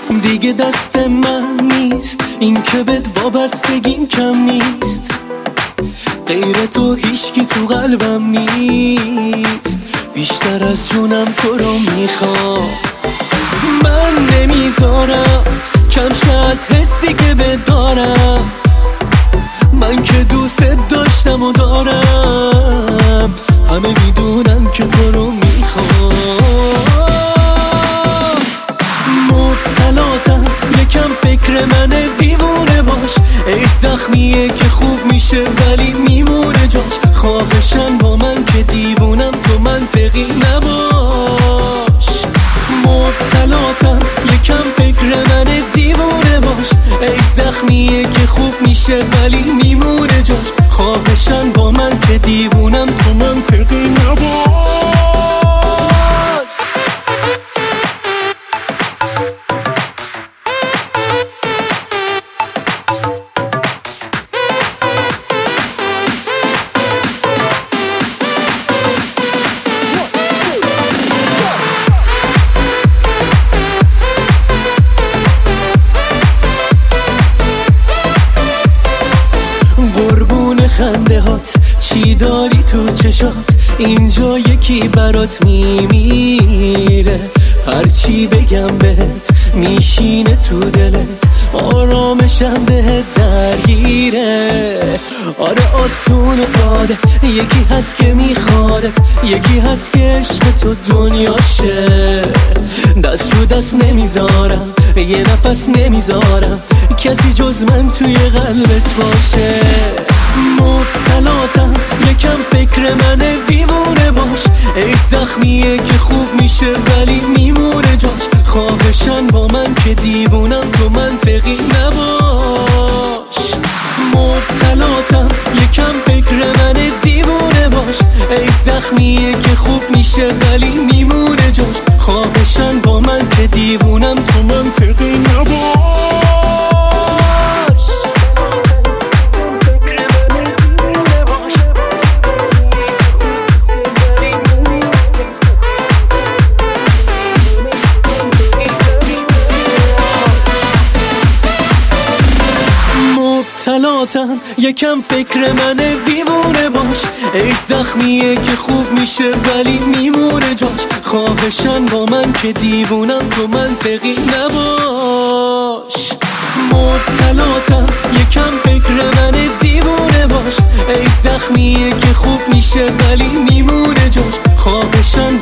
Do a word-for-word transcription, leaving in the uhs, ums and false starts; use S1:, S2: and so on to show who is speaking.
S1: دیگه دست من نیست این که بهت وابستگیم کم نیست، غیر تو هیچکی تو قلبم نیست، بیشتر از جونم تو رو میخوام. من نمیذارم کم شه از حسی که بهت دارم، من که دوست داشتم و دارم، همه میدونن که تو رو میخوام. مبتلاتم یکم فکر منه دیوونه باش، ای زخمیه که خوب میشه ولی میمونه جاش، خواهشن با من که دیوونم تو منطقی نباش. مبتلاتم یکم فکر منه دیوونه باش، ای زخمیه که خوب میشه ولی میمونه جاش، خواهشن با من که دیوونم تو منطقی نباش. قربون خنده هات چی داری تو چشات، اینجا یکی برات میمیره، هرچی بگم بهت میشینه تو دلت، آرامشم بهت درگیره. آره آسون و ساده، یکی هست که میخوادت، یکی هست که عشق تو دنیاشه، دست رو دست نمیذارم، یه نفس نمیذارم کسی جز من توی قلبت باشه. مبتلاتم یکم فکر منه دیوونه باش، ای زخمیه که خوب میشه ولی میمونه جاش، خواهشن با من که دیوونم تو منطقی نباش. مبتلاتم یکم فکر منه دیوونه باش، ای زخمیه که خوب میشه ولی میمونه جاش، خواهشن با من که دیوونم تو منطقی نباش. مبتلاتم یکم فکر منه دیوونه باش، ای زخمیه که خوب میشه ولی میمونه جاش، خواهشن با من که دیوونم تو منطقی نباش. مبتلاتم یکم فکر منه دیوونه باش، ای زخمیه که خوب میشه ولی میمونه جاش، خواهشن